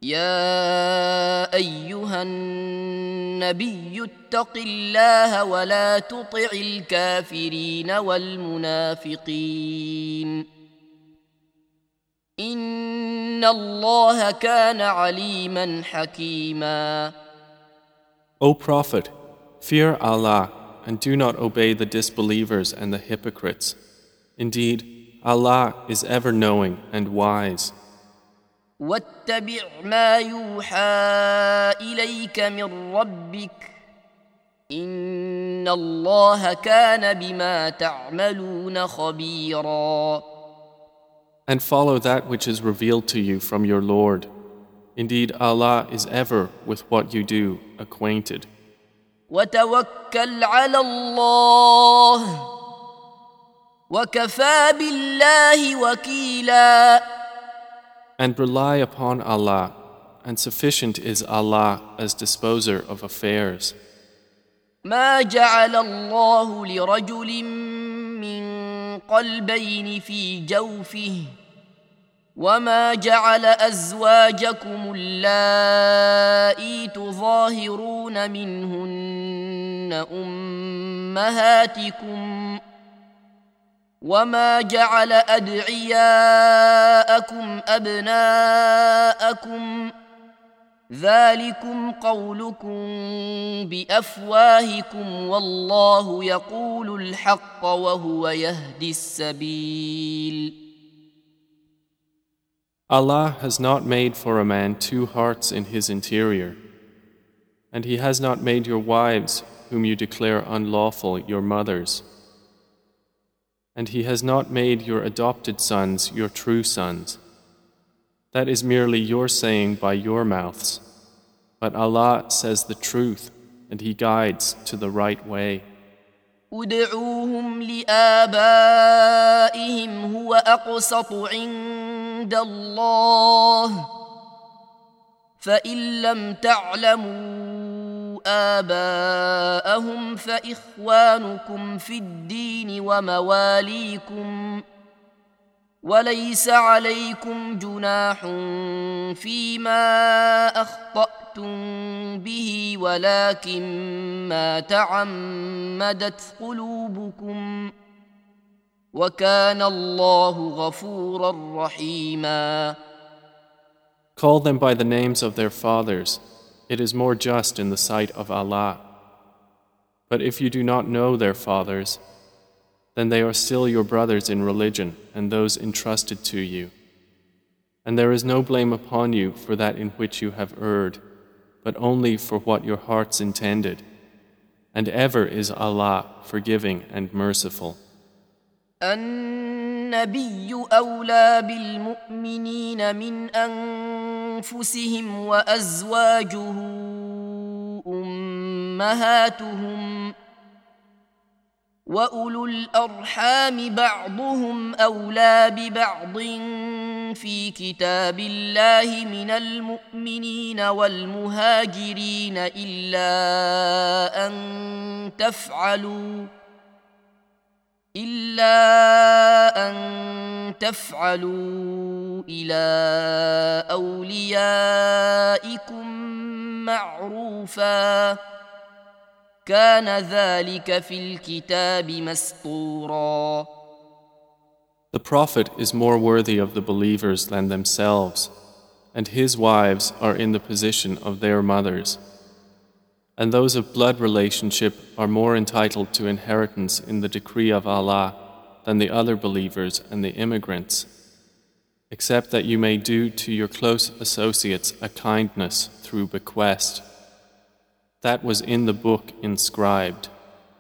يا أيها النبي اتق الله ولا تطع الكافرين والمنافقين إن الله كان عليما حكيما. O Prophet, fear Allah and do not obey the disbelievers and the hypocrites. Indeed, Allah is ever knowing and wise. واتبع ما يوحى إليك من ربك إن الله كان بما تعملون خبيرا. And follow that which is revealed to you from your Lord. Indeed, Allah is ever with what you do acquainted. وتوكل على الله وكفى بالله وكيلا. And rely upon Allah, and sufficient is Allah as disposer of affairs. ما جعل الله لرجل من قلبين في جوفه وما جعل أزواجكم اللائي تظاهرون منهن أمهاتكم وما جعل أدعياءكم أبناءكم ذلكم قولكم بأفواهكم والله يقول الحق وهو يهدي السبيل. Allah has not made for a man two hearts in his interior, and He has not made your wives, whom you declare unlawful, your mothers. And He has not made your adopted sons your true sons. That is merely your saying by your mouths. But Allah says the truth, and He guides to the right way. ادعوهم لآبائهم هو أقسط عند الله فإن لم تعلموا آباءهم فإخوانكم في الدين ومواليكم وليس عليكم جناح فيما أخطأتم به ولكن ما تعمدت قلوبكم وكان الله غفورا رحيما. Call them by the names of their fathers. It is more just in the sight of Allah. But if you do not know their fathers, then they are still your brothers in religion and those entrusted to you. And there is no blame upon you for that in which you have erred, but only for what your hearts intended. And ever is Allah forgiving and merciful. النبي أولى بالمؤمنين من أنفسهم وأزواجه أمهاتهم وأولو الأرحام بعضهم أولى ببعض في كتاب الله من المؤمنين والمهاجرين إلا أن تفعلوا إلى أوليائكم معروفا كان ذلك في الكتاب مسطورا. The Prophet is more worthy of the believers than themselves, and his wives are in the position of their mothers. And those of blood relationship are more entitled to inheritance in the decree of Allah than the other believers and the immigrants, except that you may do to your close associates a kindness through bequest. That was in the book inscribed.